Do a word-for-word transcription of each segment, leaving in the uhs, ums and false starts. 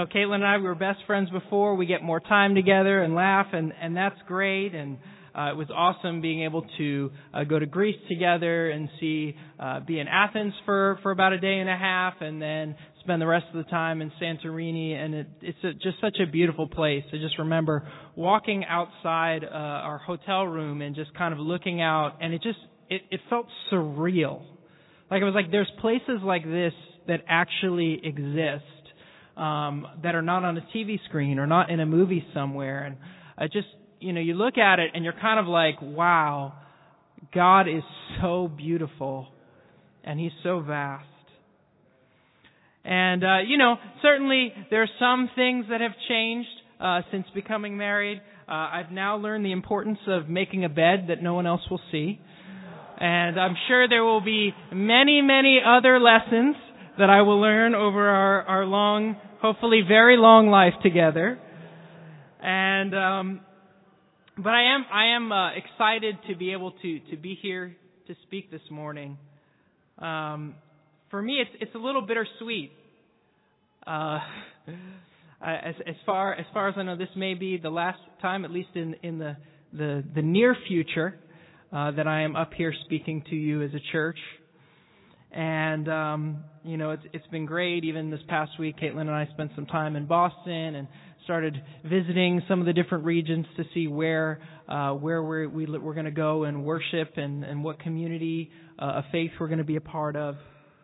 Caitlin and I, we were best friends before. We get more time together and laugh, and, and that's great. And uh, it was awesome being able to uh, go to Greece together and see, uh, be in Athens for, for about a day and a half, and then spend the rest of the time in Santorini. And it, it's a, just such a beautiful place. I just remember walking outside uh, our hotel room and just kind of looking out, and it just it, it felt surreal. Like it was like there's places like this that actually exist. Um, that are not on a T V screen or not in a movie somewhere. And I just, you know, you look at it and you're kind of like, wow, God is so beautiful and He's so vast. And, uh, you know, certainly there are some things that have changed uh, since becoming married. Uh, I've now learned the importance of making a bed that no one else will see. And I'm sure there will be many, many other lessons that I will learn over our, our long, hopefully very long life together. And, um, but I am, I am, uh, excited to be able to, to be here to speak this morning. Um, for me, it's, it's a little bittersweet. Uh, as, as far, as far as I know, this may be the last time, at least in, in the, the, the near future, uh, that I am up here speaking to you as a church. And, um, you know, it's, it's been great. Even this past week, Caitlin and I spent some time in Boston and started visiting some of the different regions to see where, uh, where we're, we, we're going to go and worship and, and what community uh, of faith we're going to be a part of.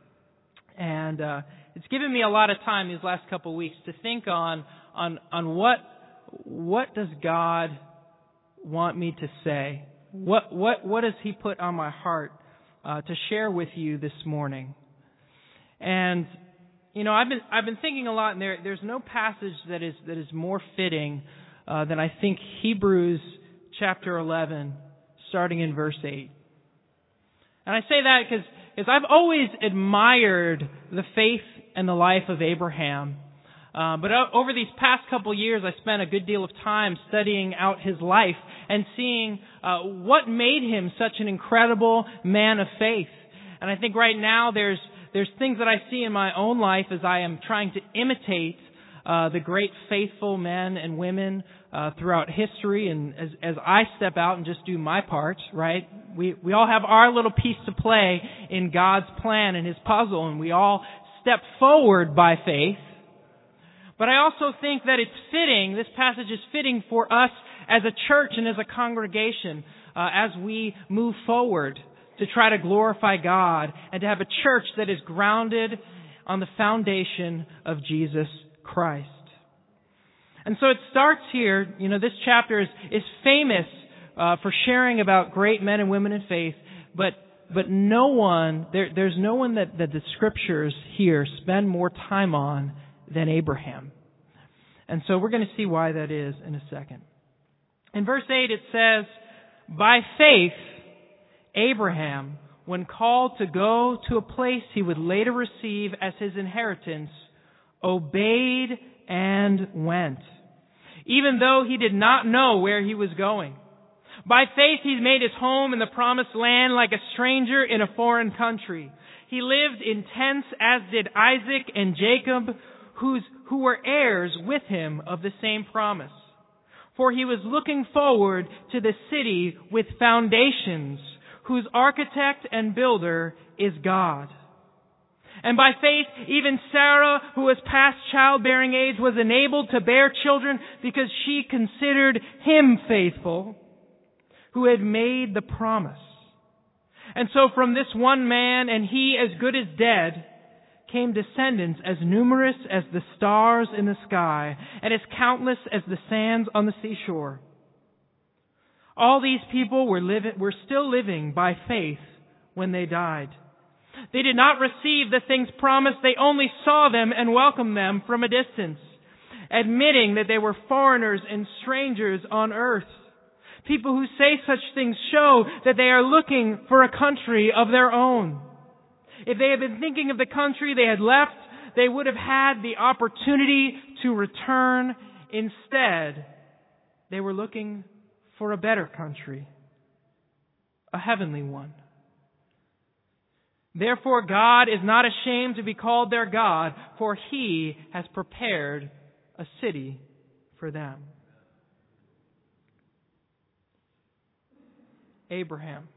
And, uh, it's given me a lot of time these last couple of weeks to think on, on, on what, what does God want me to say? What, what, what does He put on my heart Uh, to share with you this morning? And you know, I've been I've been thinking a lot, and there there's no passage that is that is more fitting uh, than I think Hebrews chapter eleven, starting in verse eight. And I say that because because I've always admired the faith and the life of Abraham. Uh, but over these past couple years, I spent a good deal of time studying out his life and seeing uh, what made him such an incredible man of faith. And I think right now there's there's things that I see in my own life as I am trying to imitate uh, the great faithful men and women uh, throughout history. And as as I step out and just do my part, right? We we all have our little piece to play in God's plan and His puzzle, and we all step forward by faith. But I also think that it's fitting, this passage is fitting for us as a church and as a congregation uh, as we move forward to try to glorify God and to have a church that is grounded on the foundation of Jesus Christ. And so it starts here, you know, this chapter is, is famous uh, for sharing about great men and women in faith, but but no one, there, there's no one that, that the Scriptures here spend more time on than Abraham. And so we're going to see why that is in a second. In verse eight it says, by faith, Abraham, when called to go to a place he would later receive as his inheritance, obeyed and went, even though he did not know where he was going. By faith he made his home in the promised land like a stranger in a foreign country. He lived in tents as did Isaac and Jacob, whose, who were heirs with him of the same promise. For he was looking forward to the city with foundations, whose architect and builder is God. And by faith, even Sarah, who was past childbearing age, was enabled to bear children because she considered him faithful, who had made the promise. And so from this one man, and he as good as dead, came descendants as numerous as the stars in the sky and as countless as the sands on the seashore. All these people were living, were still living by faith when they died. They did not receive the things promised. They only saw them and welcomed them from a distance, admitting that they were foreigners and strangers on earth. People who say such things show that they are looking for a country of their own. If they had been thinking of the country they had left, they would have had the opportunity to return. Instead, they were looking for a better country, a heavenly one. Therefore, God is not ashamed to be called their God, for He has prepared a city for them. Abraham.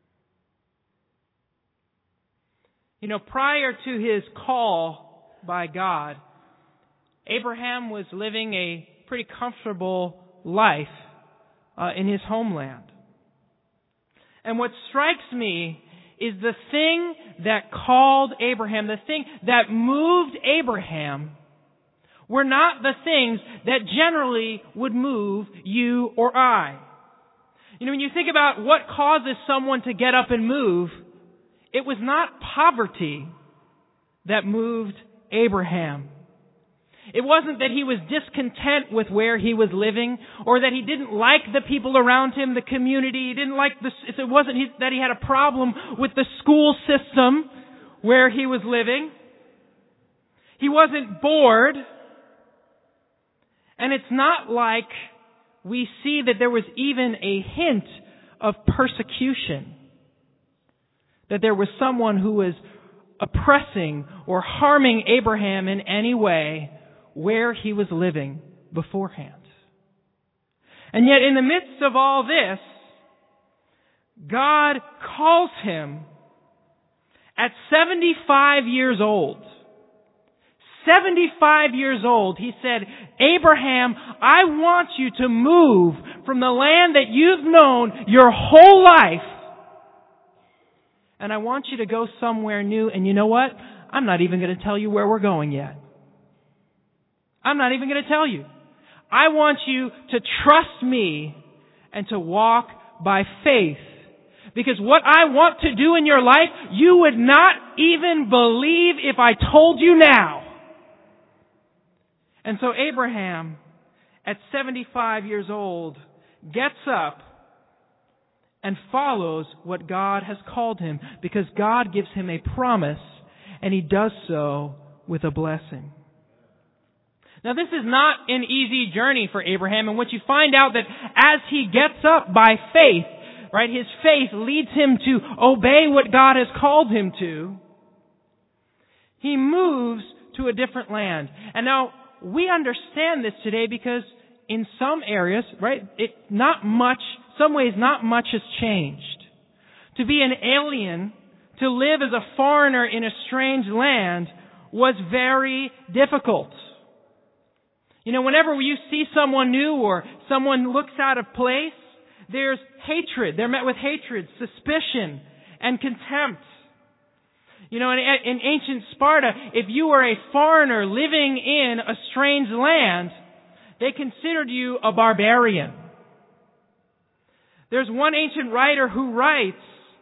You know, prior to his call by God, Abraham was living a pretty comfortable life uh, in his homeland. And what strikes me is the thing that called Abraham, the thing that moved Abraham, were not the things that generally would move you or I. You know, when you think about what causes someone to get up and move, it was not poverty that moved Abraham. It wasn't that he was discontent with where he was living, or that he didn't like the people around him, the community. He didn't like the, it wasn't that he had a problem with the school system where he was living. He wasn't bored. And it's not like we see that there was even a hint of persecution. That there was someone who was oppressing or harming Abraham in any way where he was living beforehand. And yet in the midst of all this, God calls him at seventy-five years old. seventy-five years old, he said, Abraham, I want you to move from the land that you've known your whole life. And I want you to go somewhere new. And you know what? I'm not even going to tell you where we're going yet. I'm not even going to tell you. I want you to trust me and to walk by faith. Because what I want to do in your life, you would not even believe if I told you now. And so Abraham, at seventy-five years old, gets up and follows what God has called him, because God gives him a promise, and he does so with a blessing. Now, this is not an easy journey for Abraham, and what you find out that as he gets up by faith, right, his faith leads him to obey what God has called him to, he moves to a different land. And now, we understand this today because in some areas, right, it not much, some ways not much has changed. To be an alien, to live as a foreigner in a strange land was very difficult. You know, whenever you see someone new or someone looks out of place, there's hatred. They're met with hatred, suspicion, and contempt. You know, in, in ancient Sparta, if you were a foreigner living in a strange land, they considered you a barbarian. There's one ancient writer who writes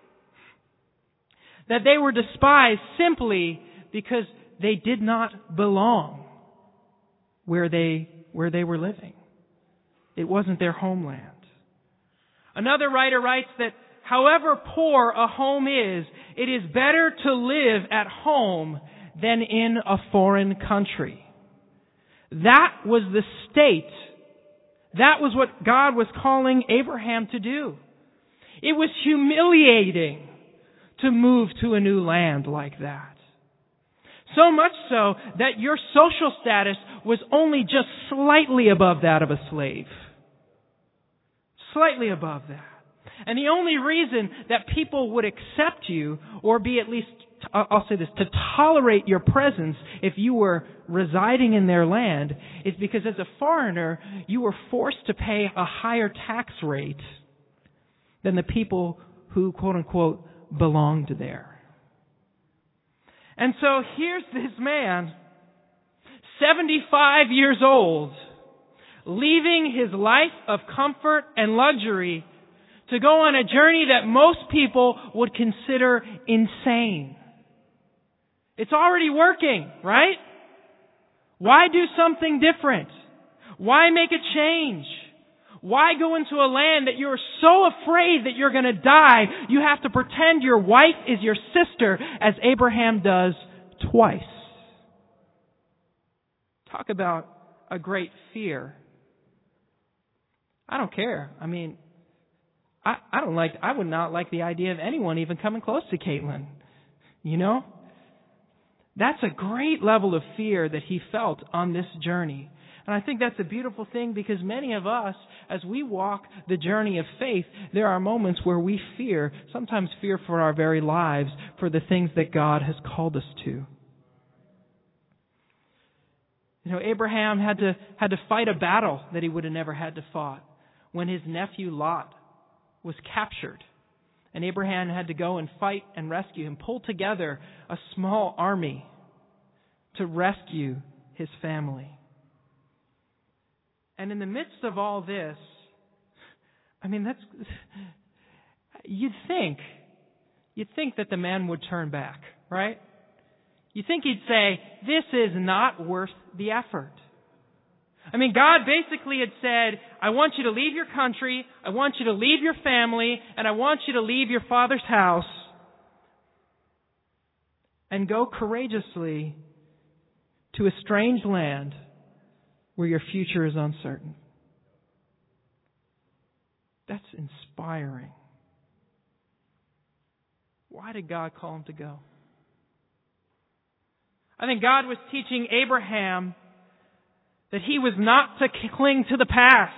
that they were despised simply because they did not belong where they, where they were living. It wasn't their homeland. Another writer writes that however poor a home is, it is better to live at home than in a foreign country. That was the state. That was what God was calling Abraham to do. It was humiliating to move to a new land like that. So much so that your social status was only just slightly above that of a slave. Slightly above that. And the only reason that people would accept you, or be at least, I'll say this, to tolerate your presence if you were residing in their land, is because as a foreigner, you were forced to pay a higher tax rate than the people who, quote unquote, belonged there. And so here's this man, seventy-five years old, leaving his life of comfort and luxury to go on a journey that most people would consider insane. It's already working, right? Why do something different? Why make a change? Why go into a land that you're so afraid that you're going to die, you have to pretend your wife is your sister, as Abraham does twice? Talk about a great fear. I don't care. I mean, I, I don't like, I would not like the idea of anyone even coming close to Caitlin. You know? That's a great level of fear that he felt on this journey. And I think that's a beautiful thing, because many of us, as we walk the journey of faith, there are moments where we fear, sometimes fear for our very lives, for the things that God has called us to. You know, Abraham had to had to fight a battle that he would have never had to fought when his nephew Lot was captured. And Abraham had to go and fight and rescue him, pull together a small army to rescue his family. And in the midst of all this, I mean, that's, you'd think, you'd think that the man would turn back, right? You think he'd say, this is not worth the effort. I mean, God basically had said, I want you to leave your country, I want you to leave your family, and I want you to leave your father's house and go courageously to a strange land where your future is uncertain. That's inspiring. Why did God call him to go? I think God was teaching Abraham that he was not to cling to the past.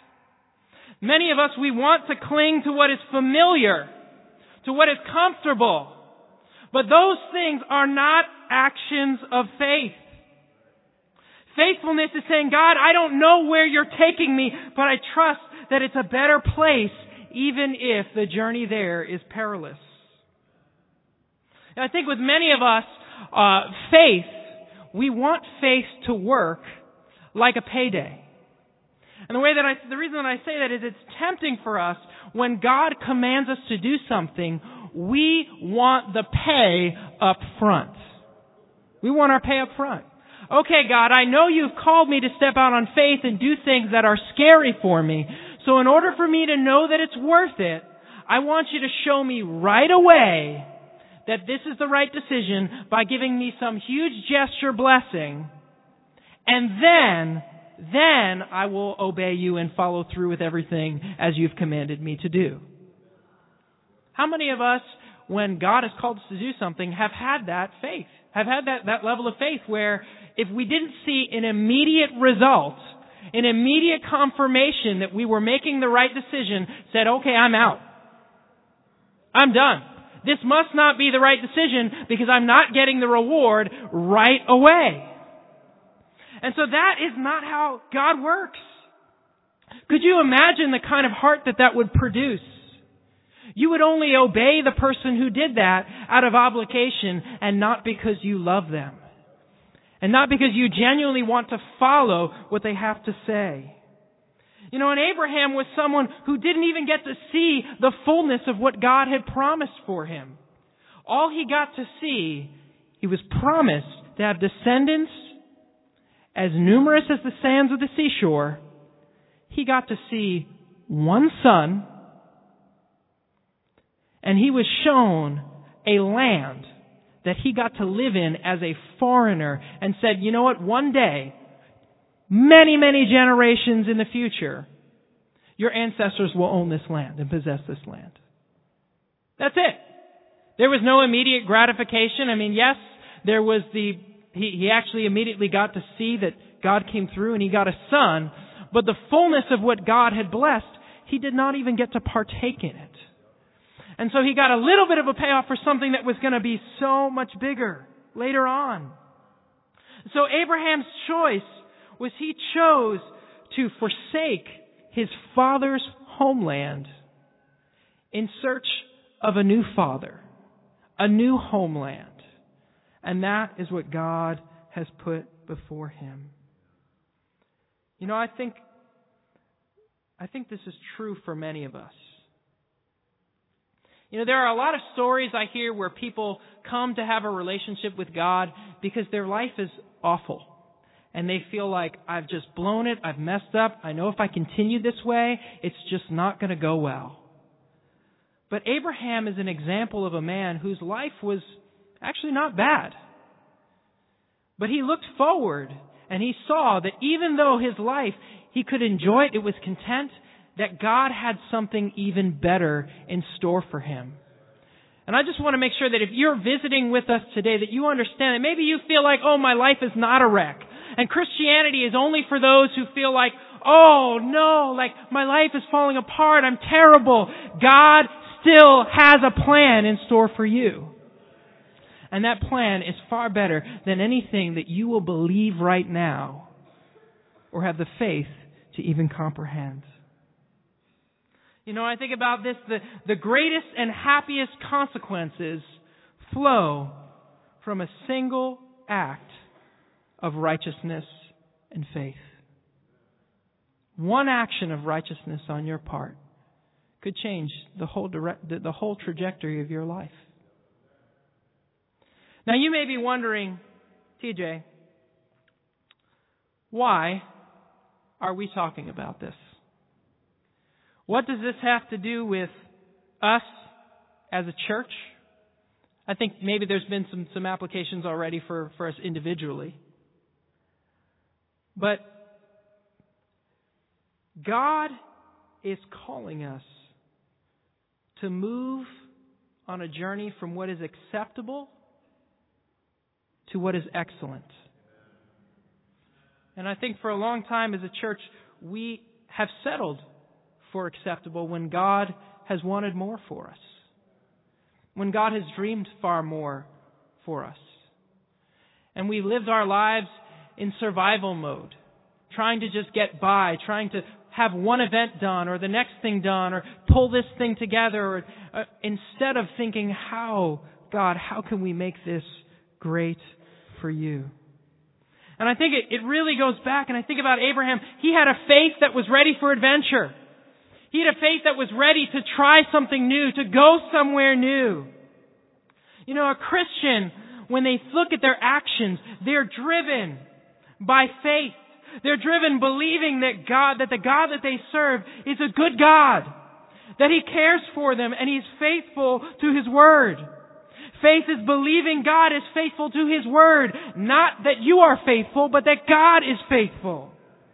Many of us, we want to cling to what is familiar, to what is comfortable. But those things are not actions of faith. Faithfulness is saying, God, I don't know where you're taking me, but I trust that it's a better place, even if the journey there is perilous. And I think with many of us, uh, faith, we want faith to work like a payday. And the way that I, the reason that I say that is it's tempting for us when God commands us to do something, we want the pay up front. We want our pay up front. Okay, God, I know you've called me to step out on faith and do things that are scary for me. So in order for me to know that it's worth it, I want you to show me right away that this is the right decision by giving me some huge gesture blessing. And then, then I will obey you and follow through with everything as you've commanded me to do. How many of us, when God has called us to do something, have had that faith? Have had that, that level of faith where if we didn't see an immediate result, an immediate confirmation that we were making the right decision, said, okay, I'm out. I'm done. This must not be the right decision because I'm not getting the reward right away. And so that is not how God works. Could you imagine the kind of heart that that would produce? You would only obey the person who did that out of obligation and not because you love them. And not because you genuinely want to follow what they have to say. You know, and Abraham was someone who didn't even get to see the fullness of what God had promised for him. All he got to see, he was promised to have descendants as numerous as the sands of the seashore. He got to see one son, and he was shown a land that he got to live in as a foreigner and said, you know what, one day, many, many generations in the future, your ancestors will own this land and possess this land. That's it. There was no immediate gratification. I mean, yes, there was the, he, he actually immediately got to see that God came through and he got a son, but the fullness of what God had blessed, he did not even get to partake in it. And so he got a little bit of a payoff for something that was going to be so much bigger later on. So Abraham's choice was he chose to forsake his father's homeland in search of a new father, a new homeland. And that is what God has put before him. You know, I think, I think this is true for many of us. You know, there are a lot of stories I hear where people come to have a relationship with God because their life is awful. And they feel like, I've just blown it, I've messed up, I know if I continue this way, it's just not going to go well. But Abraham is an example of a man whose life was actually not bad. But he looked forward and he saw that even though his life, he could enjoy it, it was content, that God had something even better in store for him. And I just want to make sure that if you're visiting with us today, that you understand that maybe you feel like, oh, my life is not a wreck. And Christianity is only for those who feel like, oh no, like my life is falling apart, I'm terrible. God still has a plan in store for you. And that plan is far better than anything that you will believe right now or have the faith to even comprehend. You know, I think about this, the, the greatest and happiest consequences flow from a single act of righteousness and faith. One action of righteousness on your part could change the whole direct, the, the whole trajectory of your life. Now you may be wondering, T J, why are we talking about this? What does this have to do with us as a church? I think maybe there's been some, some applications already for, for us individually. But God is calling us to move on a journey from what is acceptable to what is excellent. And I think for a long time as a church, we have settled for acceptable when God has wanted more for us. When God has dreamed far more for us. And we lived our lives in survival mode, trying to just get by, trying to have one event done or the next thing done or pull this thing together, or, uh, instead of thinking, how, God, how can we make this great for you? And I think it, it really goes back, and I think about Abraham. He had a faith that was ready for adventure. He had a faith that was ready to try something new, to go somewhere new. You know, a Christian, when they look at their actions, they're driven by faith. They're driven believing that God, that the God that they serve is a good God, that He cares for them and He's faithful to His Word. Faith is believing God is faithful to His Word, not that you are faithful, but that God is faithful.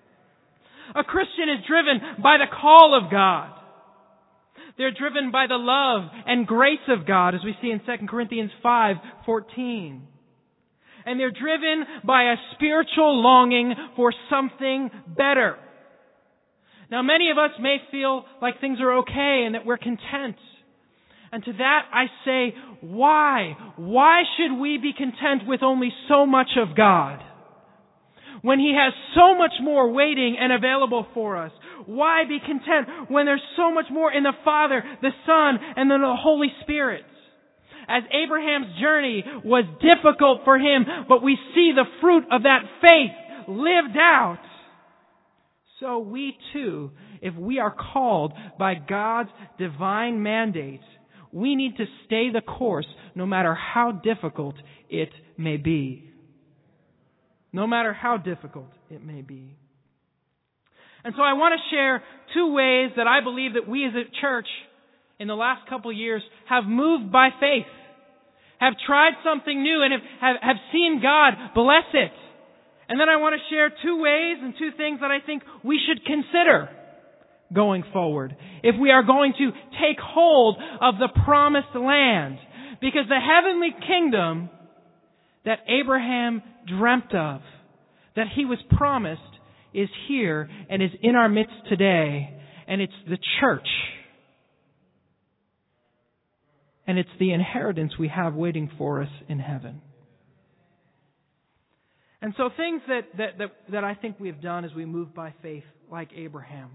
A Christian is driven by the call of God. They're driven by the love and grace of God, as we see in Second Corinthians five fourteen. And they're driven by a spiritual longing for something better. Now, many of us may feel like things are okay and that we're content. And to that I say, why? Why should we be content with only so much of God, when He has so much more waiting and available for us? Why be content when there's so much more in the Father, the Son, and then the Holy Spirit? As Abraham's journey was difficult for him, but we see the fruit of that faith lived out. So we too, if we are called by God's divine mandate, we need to stay the course no matter how difficult it may be. No matter how difficult it may be. And so I want to share two ways that I believe that we as a church in the last couple of years have moved by faith, have tried something new, and have, have, have seen God bless it. And then I want to share two ways and two things that I think we should consider going forward if we are going to take hold of the promised land. Because the heavenly kingdom that Abraham dreamt of, that he was promised, is here and is in our midst today. And it's the church. And it's the inheritance we have waiting for us in heaven. And so things that, that, that, that I think we have done as we move by faith, like Abraham.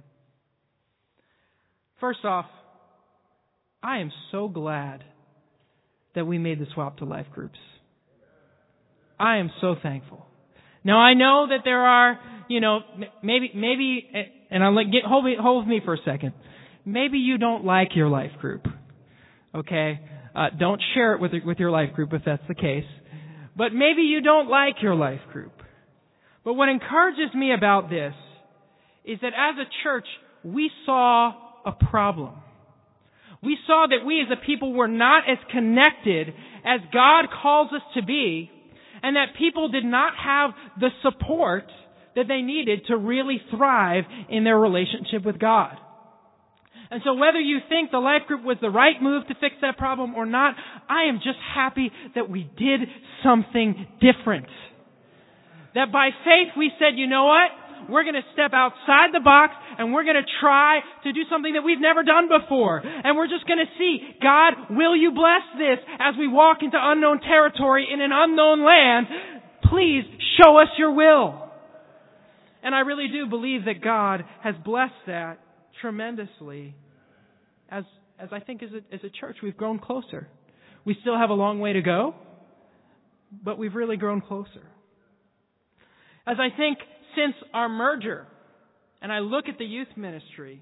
First off, I am so glad that we made the swap to life groups. I am so thankful. Now I know that there are, you know, maybe, maybe, and I'll let, get, hold me, hold me for a second. Maybe you don't like your life group. Okay? Uh, don't share it with, with your life group if that's the case. But maybe you don't like your life group. But what encourages me about this is that as a church, we saw a problem. We saw that we as a people were not as connected as God calls us to be, and that people did not have the support that they needed to really thrive in their relationship with God. And so whether you think the life group was the right move to fix that problem or not, I am just happy that we did something different. That by faith we said, you know what? We're going to step outside the box and we're going to try to do something that we've never done before. And we're just going to see, God, will you bless this as we walk into unknown territory in an unknown land? Please show us your will. And I really do believe that God has blessed that tremendously. As as I think as a, as a church, we've grown closer. We still have a long way to go, but we've really grown closer. As I think since our merger, and I look at the youth ministry,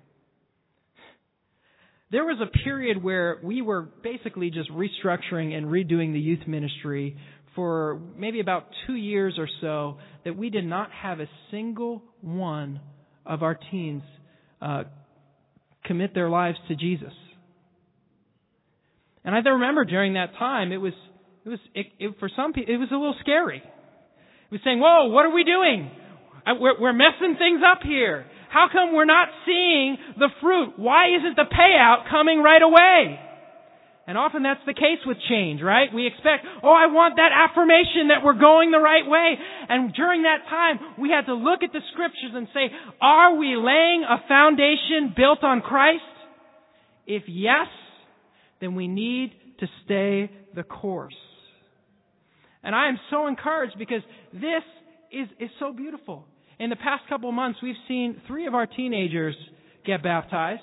there was a period where we were basically just restructuring and redoing the youth ministry for maybe about two years or so, that we did not have a single one of our teens uh, commit their lives to Jesus. And I remember during that time, it was it was it, it, for some people it was a little scary. It was saying, "Whoa, what are we doing? I, we're, we're messing things up here. How come we're not seeing the fruit? Why isn't the payout coming right away?" And often that's the case with change, right? We expect, oh, I want that affirmation that we're going the right way. And during that time, we had to look at the scriptures and say, are we laying a foundation built on Christ? If yes, then we need to stay the course. And I am so encouraged because this is, is so beautiful. In the past couple of months, we've seen three of our teenagers get baptized.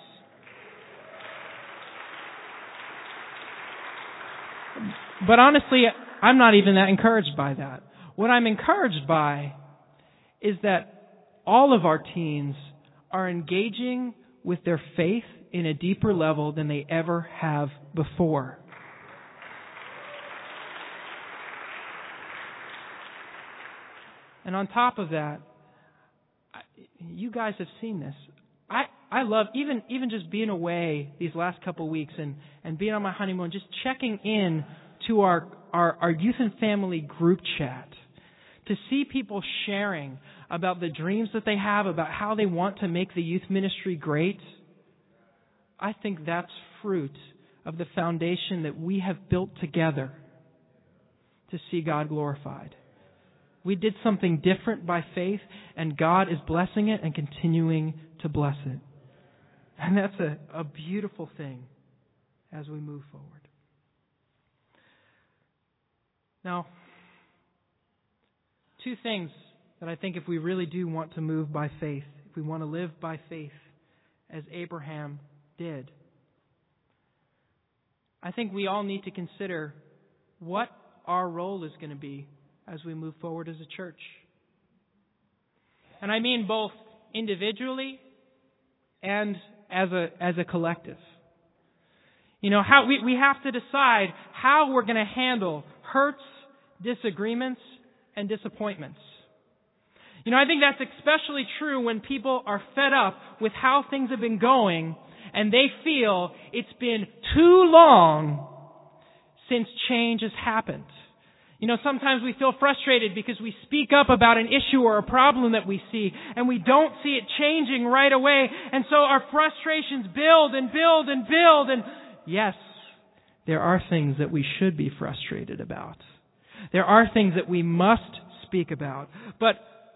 But honestly, I'm not even that encouraged by that. What I'm encouraged by is that all of our teens are engaging with their faith in a deeper level than they ever have before. And on top of that, you guys have seen this. I, I love, even even just being away these last couple of weeks and, and being on my honeymoon, just checking in to our, our, our youth and family group chat, to see people sharing about the dreams that they have, about how they want to make the youth ministry great. I think that's fruit of the foundation that we have built together to see God glorified. We did something different by faith, and God is blessing it and continuing to bless it. And that's a, a beautiful thing as we move forward. Now, two things that I think if we really do want to move by faith, if we want to live by faith as Abraham did, I think we all need to consider what our role is going to be as we move forward as a church. And I mean both individually and as a as a collective. You know, how we, we have to decide how we're going to handle hurts, disagreements, and disappointments. You know, I think that's especially true when people are fed up with how things have been going and they feel it's been too long since change has happened. You know, sometimes we feel frustrated because we speak up about an issue or a problem that we see and we don't see it changing right away. And so our frustrations build and build and build. And yes, there are things that we should be frustrated about. There are things that we must speak about. But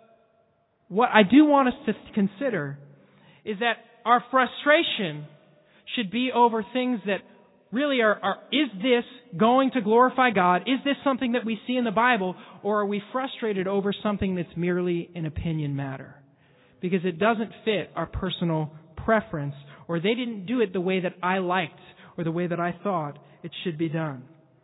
what I do want us to consider is that our frustration should be over things that really are, are, is this going to glorify God? Is this something that we see in the Bible? Or are we frustrated over something that's merely an opinion matter? Because it doesn't fit our personal preference, or they didn't do it the way that I liked or the way that I thought it should be done.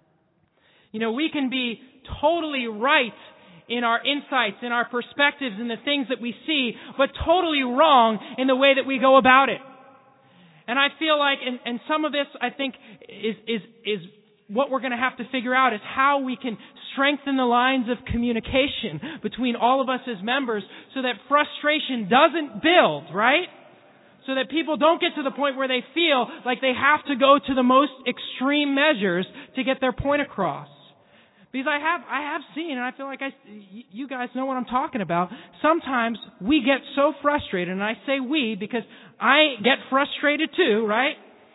You know, we can be totally right in our insights, in our perspectives, in the things that we see, but totally wrong in the way that we go about it. And I feel like, and, and some of this, I think, is, is, is what we're going to have to figure out is how we can strengthen the lines of communication between all of us as members so that frustration doesn't build, right? So that people don't get to the point where they feel like they have to go to the most extreme measures to get their point across. Because I have, I have seen, and I feel like I, you guys know what I'm talking about. Sometimes we get so frustrated, and I say we because I get frustrated too, right?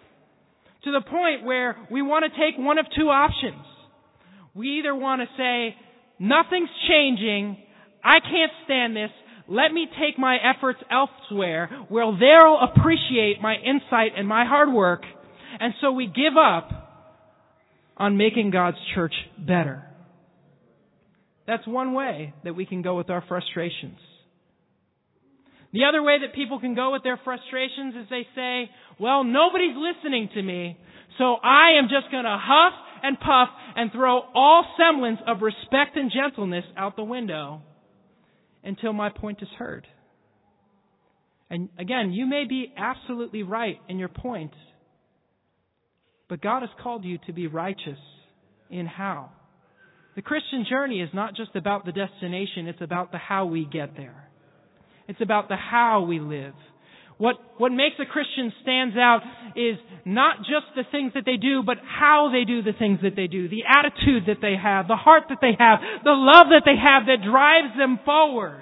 To the point where we want to take one of two options. We either want to say, nothing's changing, I can't stand this. Let me take my efforts elsewhere where they'll appreciate my insight and my hard work. And so we give up on making God's church better. That's one way that we can go with our frustrations. The other way that people can go with their frustrations is they say, well, nobody's listening to me, so I am just going to huff and puff and throw all semblance of respect and gentleness out the window until my point is heard. And again, you may be absolutely right in your point, but God has called you to be righteous in how. The Christian journey is not just about the destination, it's about the how we get there. It's about the how we live. What, what makes a Christian stands out is not just the things that they do, but how they do the things that they do. The attitude that they have, the heart that they have, the love that they have that drives them forward.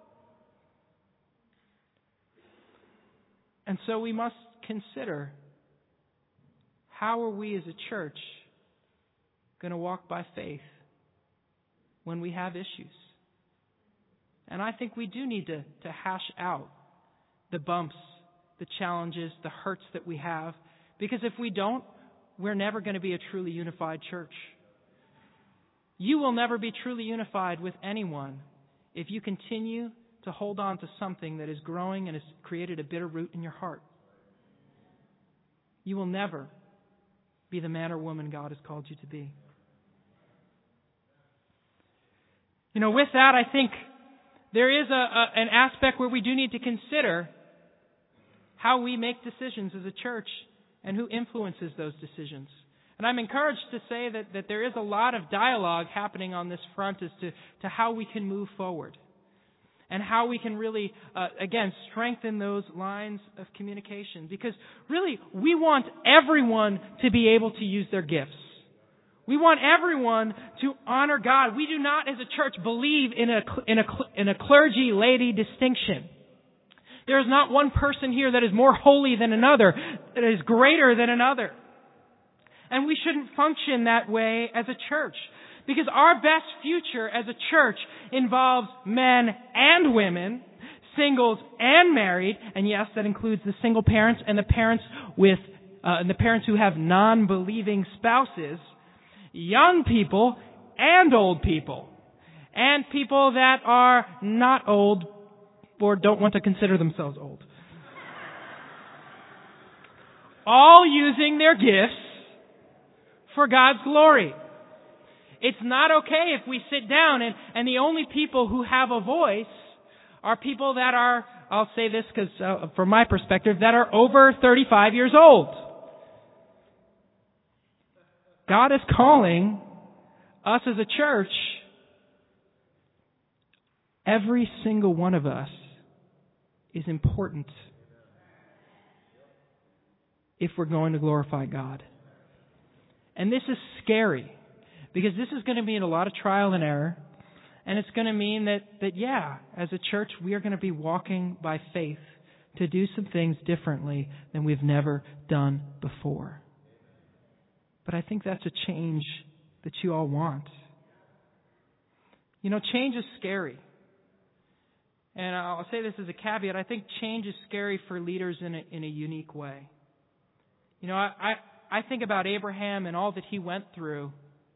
And so we must consider, how are we as a church going to walk by faith when we have issues? And I think we do need to, to hash out the bumps, the challenges, the hurts that we have. Because if we don't, we're never going to be a truly unified church. You will never be truly unified with anyone if you continue to hold on to something that is growing and has created a bitter root in your heart. You will never be the man or woman God has called you to be. You know, with that, I think there is a, a, an aspect where we do need to consider how we make decisions as a church and who influences those decisions. And I'm encouraged to say that, that there is a lot of dialogue happening on this front as to, to how we can move forward and how we can really, uh, again, strengthen those lines of communication. Because really, we want everyone to be able to use their gifts. We want everyone to honor God. We do not, as a church, believe in a, in a, in a clergy-lady distinction. There is not one person here that is more holy than another, that is greater than another. And we shouldn't function that way as a church. Because our best future as a church involves men and women, singles and married, and yes, that includes the single parents and the parents with, uh, and the parents who have non-believing spouses, young people and old people, and people that are not old or don't want to consider themselves old. All using their gifts for God's glory. It's not okay if we sit down and, and the only people who have a voice are people that are, I'll say this because uh, from my perspective, that are over thirty-five years old. God is calling us as a church, every single one of us is important if we're going to glorify God. And this is scary because this is going to mean a lot of trial and error. And it's going to mean that, that, yeah, as a church, we are going to be walking by faith to do some things differently than we've never done before. But I think that's a change that you all want. You know, change is scary. And I'll say this as a caveat. I think change is scary for leaders in a, in a unique way. You know, I, I, I think about Abraham and all that he went through.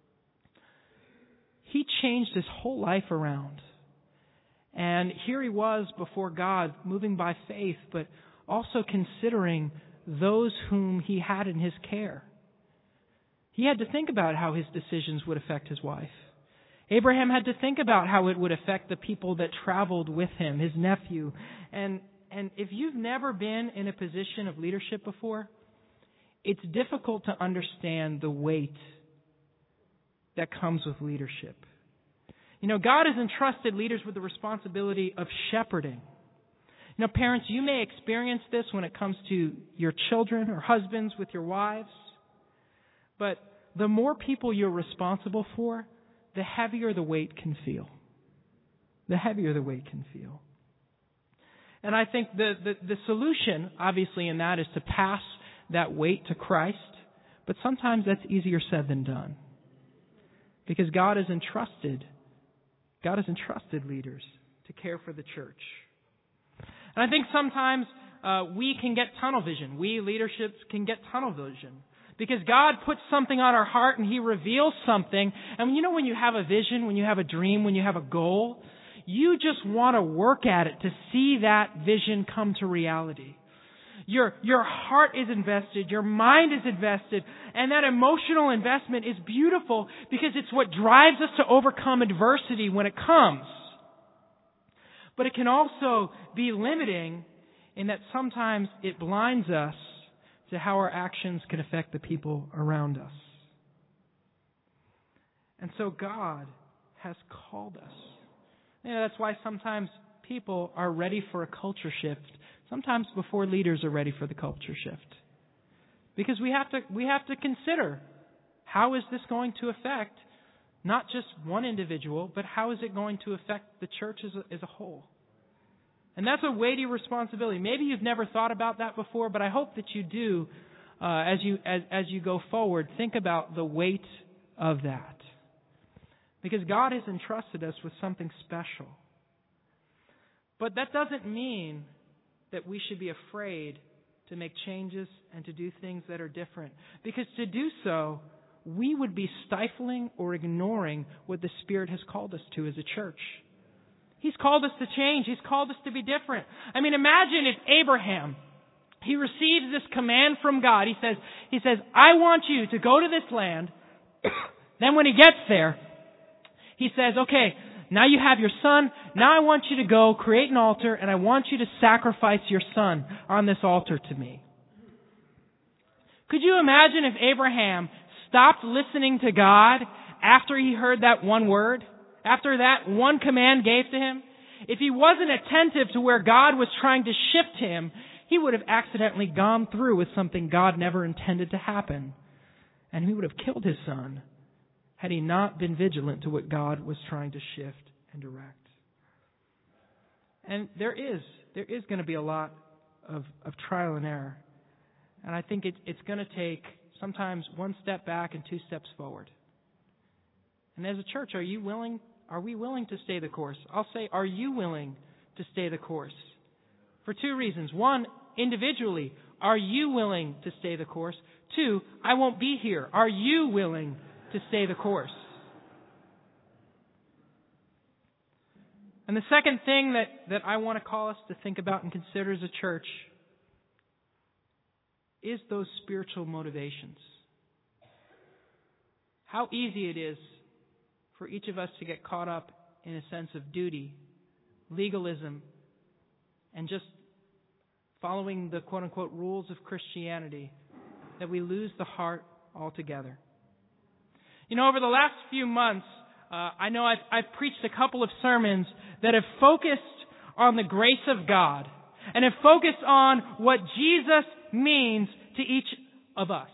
He changed his whole life around. And here he was before God, moving by faith, but also considering those whom he had in his care. He had to think about how his decisions would affect his wife. Abraham had to think about how it would affect the people that traveled with him, his nephew. And, and if you've never been in a position of leadership before, it's difficult to understand the weight that comes with leadership. You know, God has entrusted leaders with the responsibility of shepherding. You know, parents, you may experience this when it comes to your children or husbands with your wives. But the more people you're responsible for, the heavier the weight can feel. The heavier the weight can feel. And I think the, the, the solution, obviously, in that is to pass that weight to Christ. But sometimes that's easier said than done. Because God has entrusted God has entrusted leaders to care for the church. And I think sometimes uh, we can get tunnel vision. We leaderships can get tunnel vision. Because God puts something on our heart and He reveals something. And you know when you have a vision, when you have a dream, when you have a goal, you just want to work at it to see that vision come to reality. Your, your heart is invested, your mind is invested, and that emotional investment is beautiful because it's what drives us to overcome adversity when it comes. But it can also be limiting in that sometimes it blinds us to how our actions can affect the people around us. And so God has called us. You know, that's why sometimes people are ready for a culture shift, sometimes before leaders are ready for the culture shift. Because we have to we have to consider, how is this going to affect not just one individual, but how is it going to affect the church as a, as a whole? And that's a weighty responsibility. Maybe you've never thought about that before, but I hope that you do uh, as you as, as you go forward. Think about the weight of that. Because God has entrusted us with something special. But that doesn't mean that we should be afraid to make changes and to do things that are different. Because to do so, we would be stifling or ignoring what the Spirit has called us to as a church. He's called us to change. He's called us to be different. I mean, imagine if Abraham, he receives this command from God. He says, he says, I want you to go to this land. Then when he gets there, he says, okay, now you have your son. Now I want you to go create an altar, and I want you to sacrifice your son on this altar to me. Could you imagine if Abraham stopped listening to God after he heard that one word? After that one command gave to him? If he wasn't attentive to where God was trying to shift him, he would have accidentally gone through with something God never intended to happen. And he would have killed his son had he not been vigilant to what God was trying to shift and direct. And there is, there is going to be a lot of, of trial and error. And I think it, it's going to take sometimes one step back and two steps forward. And as a church, are you willing, are we willing to stay the course? I'll say, are you willing to stay the course? For two reasons. One, individually, are you willing to stay the course? Two, I won't be here. Are you willing to stay the course? And the second thing that, that I want to call us to think about and consider as a church is those spiritual motivations. How easy it is for each of us to get caught up in a sense of duty, legalism, and just following the quote-unquote rules of Christianity, that we lose the heart altogether. You know, over the last few months, uh, I know I've, I've preached a couple of sermons that have focused on the grace of God and have focused on what Jesus means to each of us.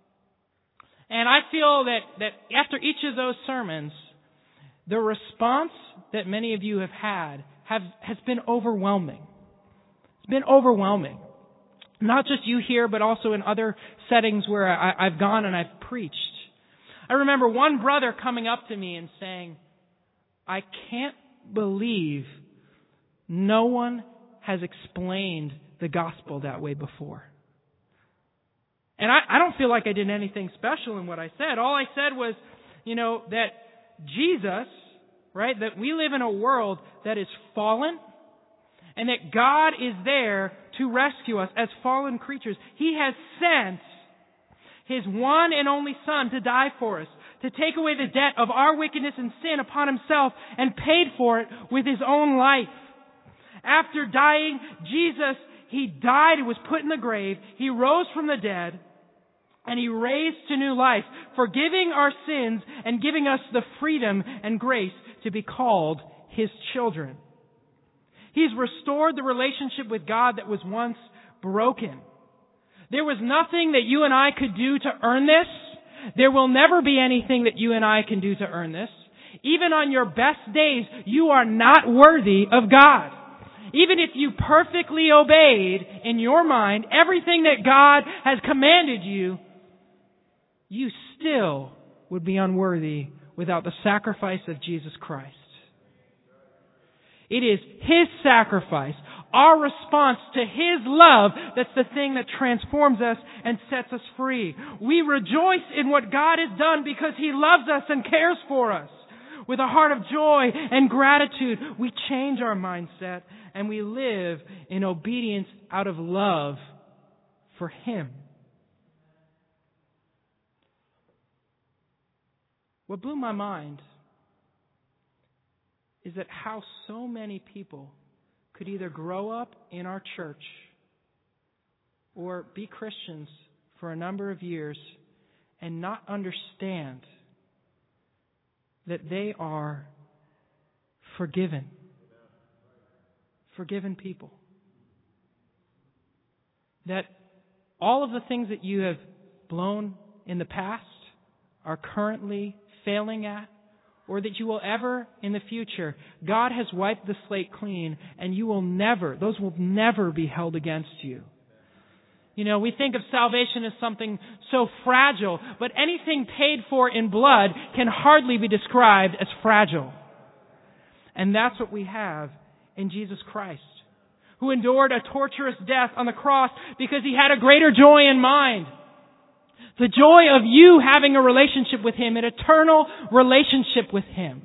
And I feel that, that after each of those sermons, the response that many of you have had have, has been overwhelming. It's been overwhelming. Not just you here, but also in other settings where I, I've gone and I've preached. I remember one brother coming up to me and saying, I can't believe no one has explained the gospel that way before. And I, I don't feel like I did anything special in what I said. All I said was, you know, that Jesus, right, that we live in a world that is fallen and that God is there to rescue us as fallen creatures. He has sent His one and only Son to die for us, to take away the debt of our wickedness and sin upon Himself and paid for it with His own life. After dying, Jesus, He died and was put in the grave. He rose from the dead and He raised to new life, forgiving our sins and giving us the freedom and grace to be called His children. He's restored the relationship with God that was once broken. There was nothing that you and I could do to earn this. There will never be anything that you and I can do to earn this. Even on your best days, you are not worthy of God. Even if you perfectly obeyed in your mind everything that God has commanded you, you still would be unworthy without the sacrifice of Jesus Christ. It is His sacrifice, our response to His love, that's the thing that transforms us and sets us free. We rejoice in what God has done because He loves us and cares for us. With a heart of joy and gratitude, we change our mindset and we live in obedience out of love for Him. What blew my mind is that how so many people could either grow up in our church or be Christians for a number of years and not understand that they are forgiven. Forgiven people. That all of the things that you have blown in the past are currently failing at, or that you will ever in the future, God has wiped the slate clean and you will never, those will never be held against you. You know, we think of salvation as something so fragile, but anything paid for in blood can hardly be described as fragile. And that's what we have in Jesus Christ, who endured a torturous death on the cross because He had a greater joy in mind. The joy of you having a relationship with Him, an eternal relationship with Him.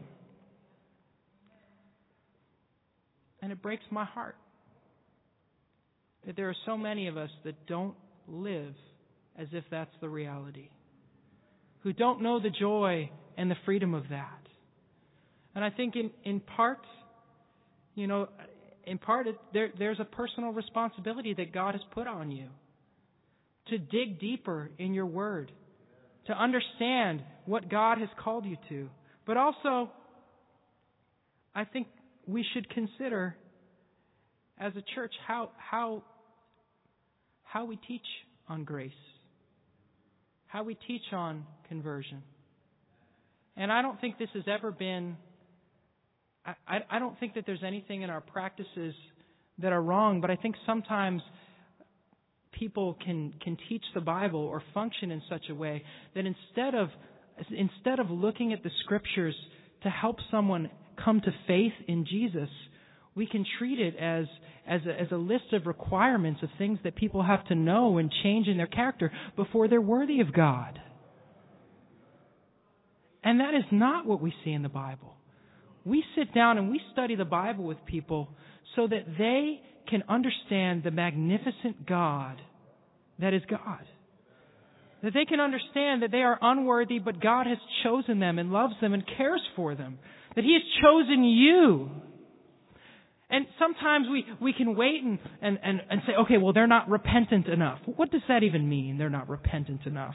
And it breaks my heart that there are so many of us that don't live as if that's the reality, who don't know the joy and the freedom of that. And I think in, in part, you know, in part it, there, there's a personal responsibility that God has put on you to dig deeper in your Word, to understand what God has called you to. But also, I think we should consider as a church how how how we teach on grace, how we teach on conversion. And I don't think this has ever been, I, I, I don't think that there's anything in our practices that are wrong, but I think sometimes people can, can teach the Bible or function in such a way that instead of instead of looking at the Scriptures to help someone come to faith in Jesus, we can treat it as as a, as a list of requirements of things that people have to know and change in their character before they're worthy of God. And that is not what we see in the Bible. We sit down and we study the Bible with people so that they can understand the magnificent God that is God. That they can understand that they are unworthy, but God has chosen them and loves them and cares for them. That He has chosen you. And sometimes we, we can wait and, and, and, and say, okay, well, they're not repentant enough. What does that even mean, they're not repentant enough?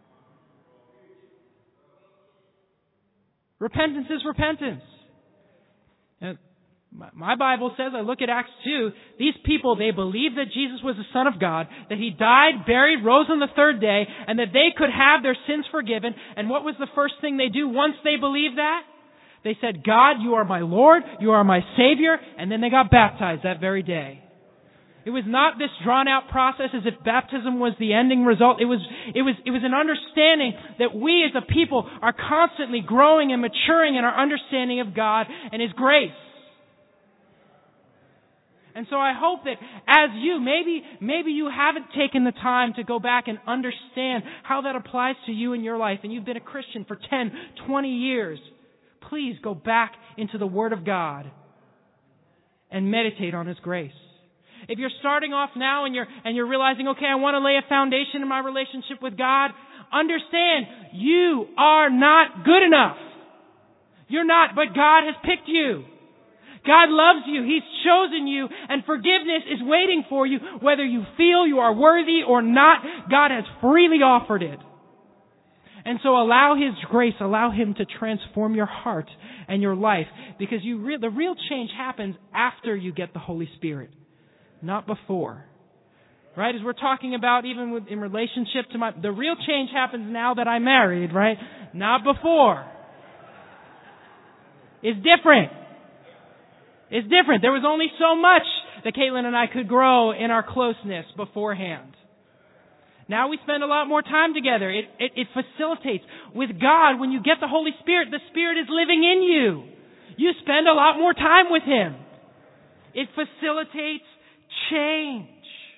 Repentance is repentance. And my Bible says, I look at Acts two, these people, they believed that Jesus was the Son of God, that He died, buried, rose on the third day, and that they could have their sins forgiven. And what was the first thing they do once they believed that? They said, God, You are my Lord, You are my Savior, and then they got baptized that very day. It was not this drawn-out process as if baptism was the ending result. It was, it was, it was an understanding that we as a people are constantly growing and maturing in our understanding of God and His grace. And so I hope that as you, maybe, maybe you haven't taken the time to go back and understand how that applies to you in your life, and you've been a Christian for ten, twenty years. Please go back into the Word of God and meditate on His grace. If you're starting off now and you're and you're realizing, okay, I want to lay a foundation in my relationship with God, understand you are not good enough. You're not, but God has picked you. God loves you. He's chosen you, and forgiveness is waiting for you, whether you feel you are worthy or not. God has freely offered it. And so allow His grace, allow Him to transform your heart and your life, because you re- the real change happens after you get the Holy Spirit, not before. Right? As we're talking about even with, in relationship to my, the real change happens now that I'm married, right? Not before. It's different. It's different. There was only so much that Caitlin and I could grow in our closeness beforehand. Now we spend a lot more time together. It, it, it facilitates. With God, when you get the Holy Spirit, the Spirit is living in you. You spend a lot more time with Him. It facilitates change.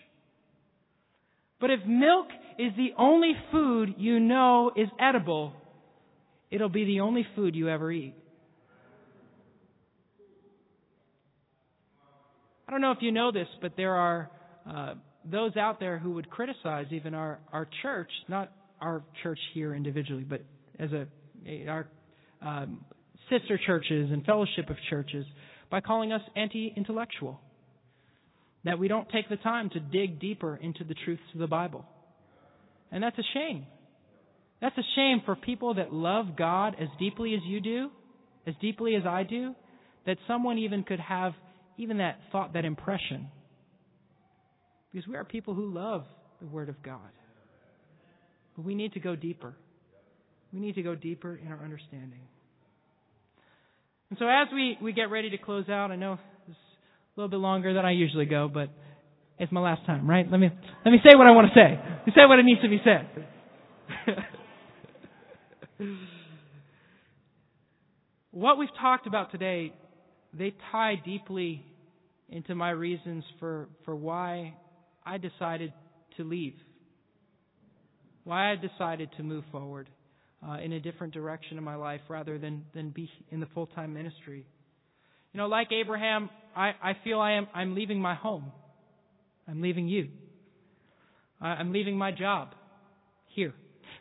But if milk is the only food you know is edible, it'll be the only food you ever eat. I don't know if you know this, but there are uh, those out there who would criticize even our, our church, not our church here individually, but as a, a our um, sister churches and fellowship of churches, by calling us anti-intellectual. That we don't take the time to dig deeper into the truths of the Bible. And that's a shame. That's a shame for people that love God as deeply as you do, as deeply as I do, that someone even could have even that thought, that impression. Because we are people who love the Word of God. But we need to go deeper. We need to go deeper in our understanding. And so as we, we get ready to close out, I know it's a little bit longer than I usually go, but it's my last time, right? Let me let me say what I want to say. Let me say what it needs to be said. What we've talked about today, they tie deeply into my reasons for, for why I decided to leave. Why I decided to move forward uh, in a different direction in my life rather than, than be in the full-time ministry. You know, like Abraham, I, I feel I am I'm leaving my home. I'm leaving you. I'm leaving my job here.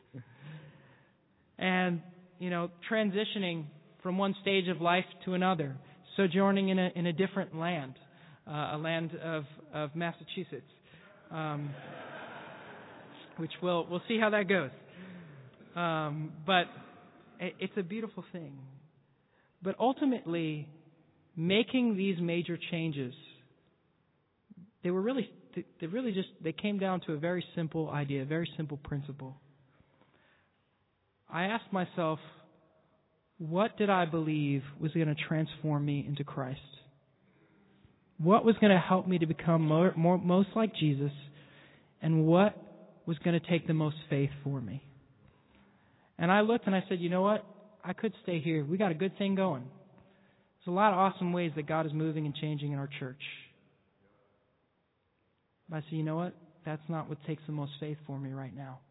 And, you know, transitioning from one stage of life to another, sojourning in a in a different land, uh, a land of, of Massachusetts, um, which we'll we'll see how that goes. Um, but it's a beautiful thing. But ultimately, making these major changes, they were really they really just they came down to a very simple idea, a very simple principle. I asked myself, what did I believe was going to transform me into Christ? What was going to help me to become more, more, most like Jesus? And what was going to take the most faith for me? And I looked and I said, you know what? I could stay here. We got a good thing going. There's a lot of awesome ways that God is moving and changing in our church. But I said, you know what? That's not what takes the most faith for me right now.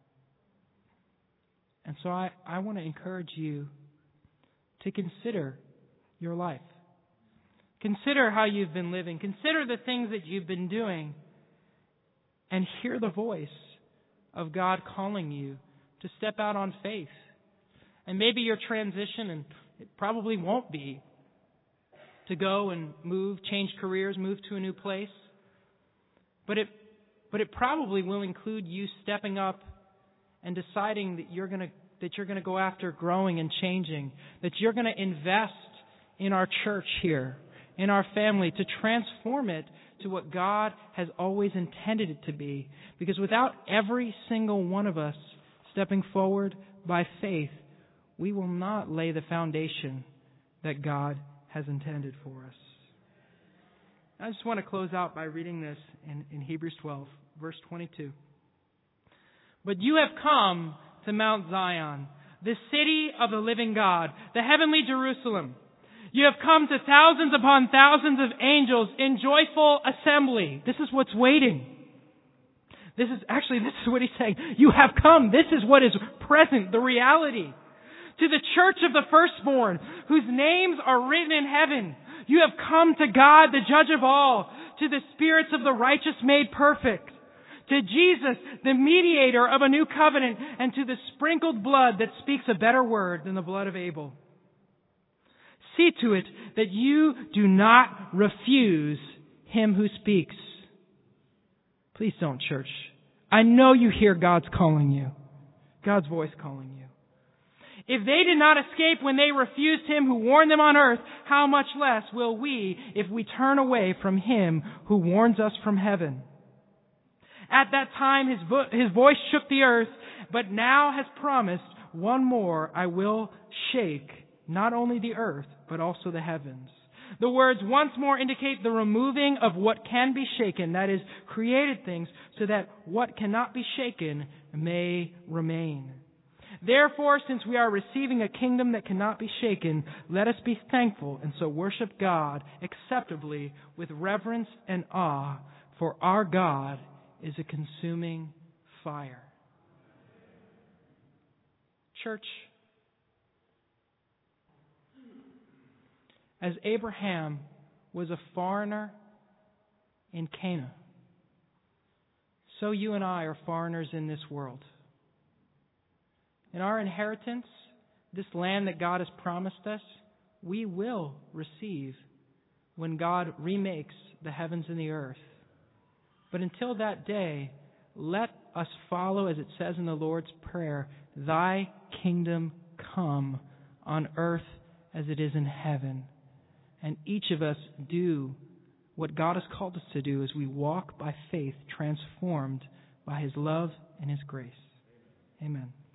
And so I, I want to encourage you to consider your life. Consider how you've been living. Consider the things that you've been doing. And hear the voice of God calling you to step out on faith. And maybe your transition, and it probably won't be, to go and move, change careers, move to a new place. But it, but it probably will include you stepping up and deciding that you're going to that you're going to go after growing and changing, that you're going to invest in our church here, in our family, to transform it to what God has always intended it to be. Because without every single one of us stepping forward by faith, we will not lay the foundation that God has intended for us. I just want to close out by reading this in, in Hebrews twelve, verse twenty-two. But you have come to Mount Zion, the city of the living God, the heavenly Jerusalem. You have come to thousands upon thousands of angels in joyful assembly. This is what's waiting. This is actually, this is what he's saying. You have come. This is what is present, the reality. To the church of the firstborn, whose names are written in heaven. You have come to God, the judge of all, to the spirits of the righteous made perfect, to Jesus, the mediator of a new covenant, and to the sprinkled blood that speaks a better word than the blood of Abel. See to it that you do not refuse him who speaks. Please don't, church. I know you hear God's calling you. God's voice calling you. If they did not escape when they refused him who warned them on earth, how much less will we if we turn away from him who warns us from heaven? At that time his, vo- his voice shook the earth, but now has promised, one more I will shake, not only the earth, but also the heavens. The words once more indicate the removing of what can be shaken, that is, created things, so that what cannot be shaken may remain. Therefore, since we are receiving a kingdom that cannot be shaken, let us be thankful and so worship God acceptably with reverence and awe, for our God is a consuming fire. Church, as Abraham was a foreigner in Canaan, so you and I are foreigners in this world. In our inheritance, this land that God has promised us, we will receive when God remakes the heavens and the earth. But until that day, let us follow, as it says in the Lord's Prayer, Thy kingdom come on earth as it is in heaven. And each of us do what God has called us to do as we walk by faith, transformed by His love and His grace. Amen.